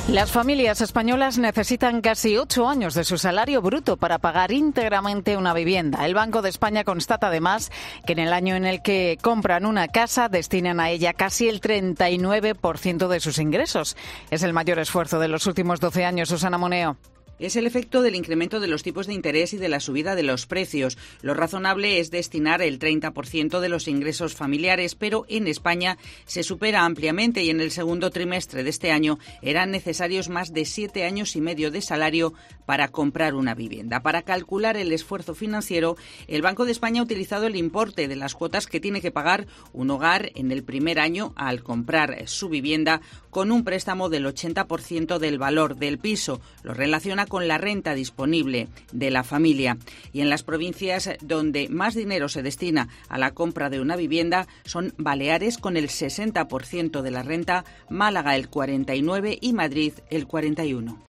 Las familias españolas necesitan casi 8 años de su salario bruto para pagar íntegramente una vivienda. El Banco de España constata además que en el año en el que compran una casa destinan a ella casi el 39% de sus ingresos. Es el mayor esfuerzo de los últimos 12 años, Susana Moneo. Es el efecto del incremento de los tipos de interés y de la subida de los precios. Lo razonable es destinar el 30% de los ingresos familiares, pero en España se supera ampliamente y en el segundo trimestre de este año eran necesarios más de 7 años y medio de salario para comprar una vivienda. Para calcular el esfuerzo financiero, el Banco de España ha utilizado el importe de las cuotas que tiene que pagar un hogar en el primer año al comprar su vivienda con un préstamo del 80% del valor del piso. Lo relaciona con la renta disponible de la familia. Y en las provincias donde más dinero se destina a la compra de una vivienda son Baleares con el 60% de la renta, Málaga el 49% y Madrid el 41%.